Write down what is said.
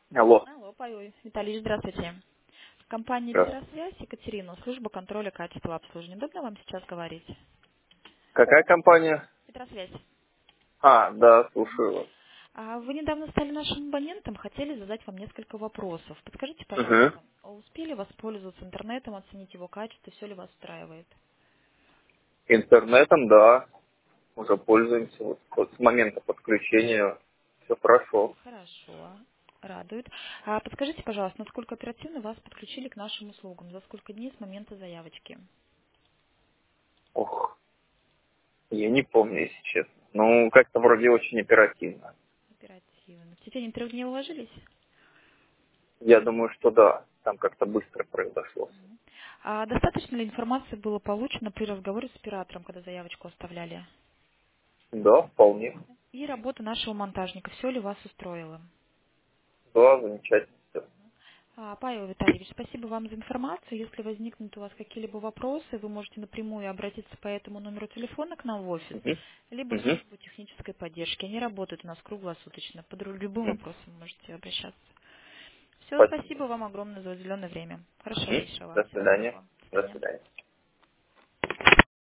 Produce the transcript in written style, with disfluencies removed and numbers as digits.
Алло. Алло, Павел Витальевич, здравствуйте. Компания Здравствуйте. «Лидеросвязь», Екатерина, служба контроля качества обслуживания. Удобно вам сейчас говорить? Какая компания? «Лидеросвязь». А, да, слушаю вас. Вы недавно стали нашим абонентом, хотели задать вам несколько вопросов. Подскажите, Угу. пожалуйста, успели воспользоваться интернетом, оценить его качество, все ли вас устраивает? Интернетом, да, уже пользуемся. Вот с момента подключения все хорошо. Хорошо, радует. Подскажите, пожалуйста, насколько оперативно вас подключили к нашим услугам? За сколько дней с момента заявочки? Ох, я не помню, если честно. Ну, как-то вроде очень оперативно. Оперативно. В течение 3 дней уложились? Я думаю, что да, там как-то быстро произошло. Достаточно ли информации было получено при разговоре с оператором, когда заявочку оставляли? Да, вполне. И работа нашего монтажника. Все ли вас устроило? Да, замечательно все. Павел Витальевич, спасибо вам за информацию. Если возникнут у вас какие-либо вопросы, вы можете напрямую обратиться по этому номеру телефона к нам в офис, Угу. либо в Угу. службу технической поддержки. Они работают у нас круглосуточно. По любым вопросам можете обращаться. Все, Спасибо. спасибо вам огромное за уделенное время. Хорошего Мгм. вечера вам. До Всего свидания. доброго. До До свидания. свидания.